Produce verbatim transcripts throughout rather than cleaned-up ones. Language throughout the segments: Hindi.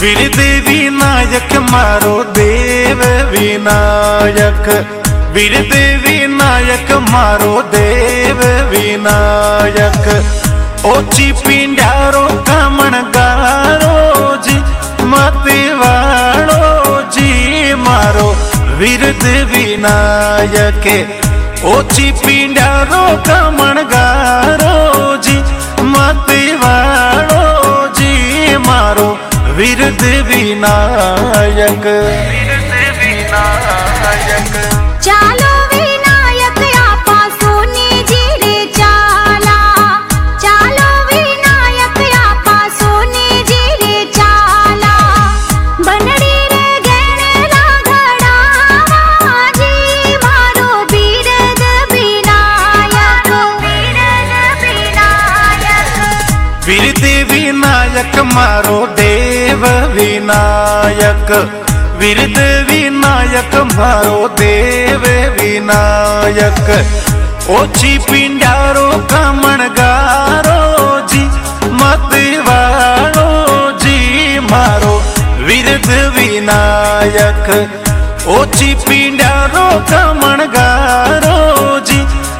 विरद विनायक मारो देव विनायक, विरद विनायक मारो देव विनायक। ओची पिंडारो कामणगारो जी मतवाड़ो जी मारो विरद विनायक। ओची पिंडारो कामणगारो जी मतवाड़ो जी मारो विरद विनायक, विरद विनायक। चालो विनायक आपा सोनी जी रे चाला, चालो विनायक आपा सोनी जी रे चाला। बनड़ी रे गणेला घड़ावा जी मारो विरद विनायक, विरद विनायक। विरद विनायक मारो देव विनायक, विरद विनायक मारो देव विनायक। ओची पिंडारो कामणगारो जी मतवाड़ो जी मारो विरद विनायक। ओची पिंडारो कामणगारो जी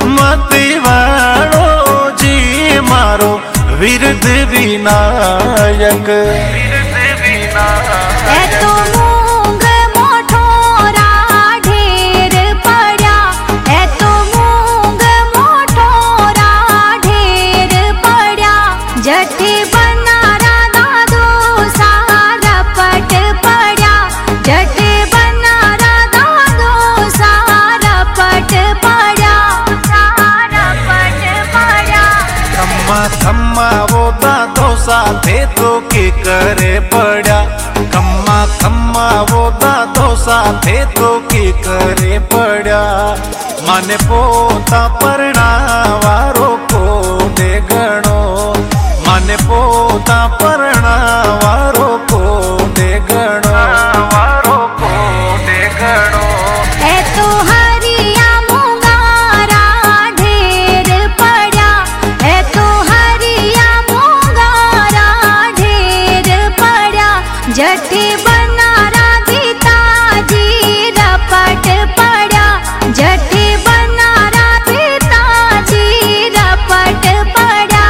मतवाड़ो जी मारो विरद विनायक, विरद विनायक। तो मूंग मोठोरा ढेर पड़ा, है तो मूंग मोठोरा ढेर पड़ा। जठे बनारा दादो सारा पट पड़ा, जठे बनारा दादो सारा पट पड़ा, सारा पट पड़ा। खम्मा खम्मा वो दादो साथे तो के करे पड़ा, खम्मा खम्मा वो दादो साथे तो के करे पड़ा। माने पोता परणावारो को दे गणो, माने पोता परणावारो को दे गणो, वारो को दे गणो। है तो हरिया मुंगारा ढेर पड़ा, है तो हरिया मुंगारा ढेर पड़ा। जठे बनारा गीता जी रपट पड़ा, जठे बनारा गीता जी रपट पड़ा,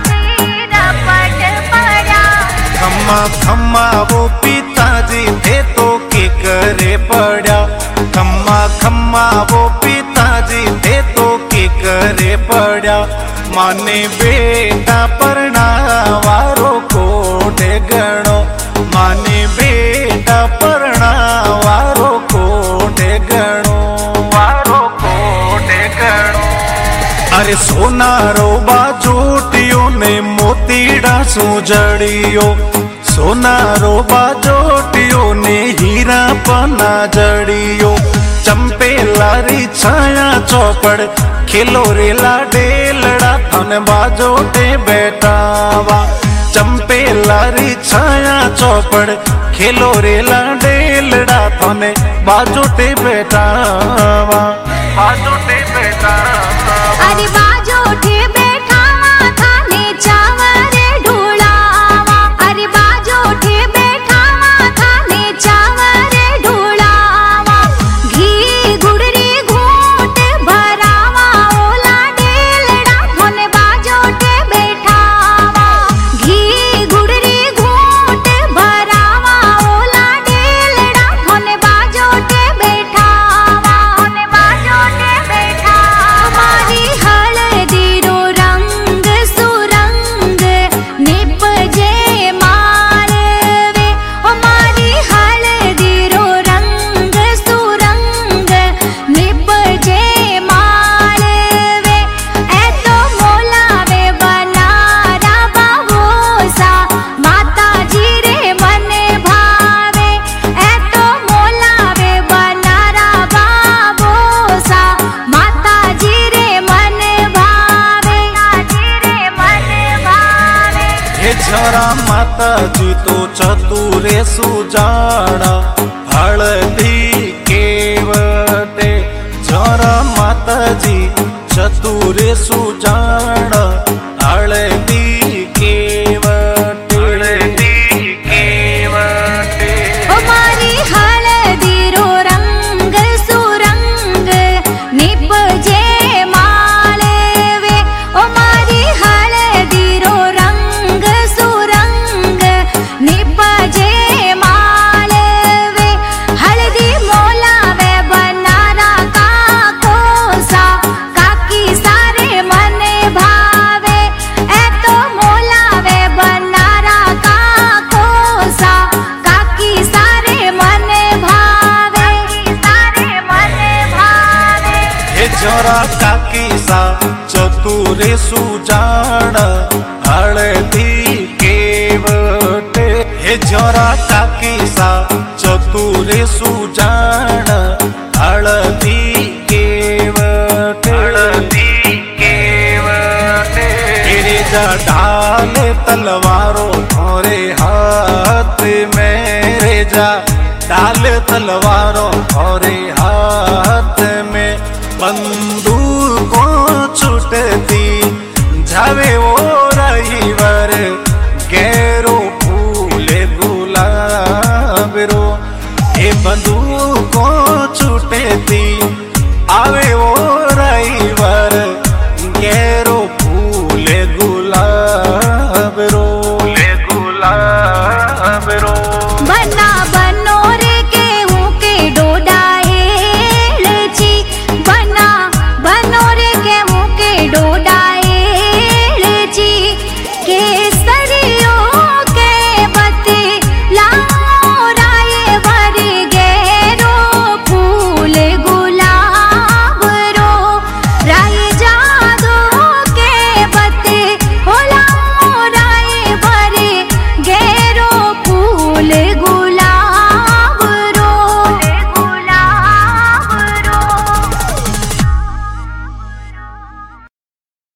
रपट पड़ा। खम्मा खम्मा वो पिताजी थे तो के करे पड़ा, खम्मा खम्मा वो पिताजी थे तो के करे पड़ा। माने बेटा परणावारो को दे गणो, माने बेटा परणावारो को दे गणो, वारो को दे गणो। अरे सोनारो बाजोटियो ने मोतीड़ा सुजड़ियो, सोनारो बाजोटियो ने हीरा पना जड़ियो। चंपेलारी छाया चौपड़ खेलो रेला डेलड़ा थन बाजोटे बैठावा। चंपेलारी छाया चौपड़ खेलो रेला डेलड़ा थने बाजोटे बैठावा, बाजोटे बैठावा। अरे बाजोटे बैठावा थाने चावरे ढूलावा, अरे बाजोटे बैठावा थाने चावरे ढूलावा। घी गुड़री घूट भरावा ओला डेलड़ा थने बाजोटे बैठावा। घी गुड़री घूट भरावा ओला डेलड़ा थने बाजोटे बैठावा, थने बाजोटे बैठावा। हमारी हल्दी रो रंग सुरंग निपजे मालवे, हमारी हल्दी रो रंग सुरंग निपजे मालवे। ए तो मोलावे बनारा बाबोसा माता जी रे मन भावे, ए तो मोलावे बनारा बाबोसा माता जी रे मन भावे, जी रे मन भावे। हे जरा माता जी तो चतुरे सुजाड़ा हळदी केवटे, जरा माता जी चतुरे सुजाड़ा हळदी केवटे, हळदी केवटे। चतुर सुजान हळदी केवटे हे जरा काकी सा चतुर सुजान हळदी केवटे हळदी केवटे तेरे जा ढाल तलवारों थोरे हाथ में रे जा डाल तलवारों थोरे हाथ में बंदूक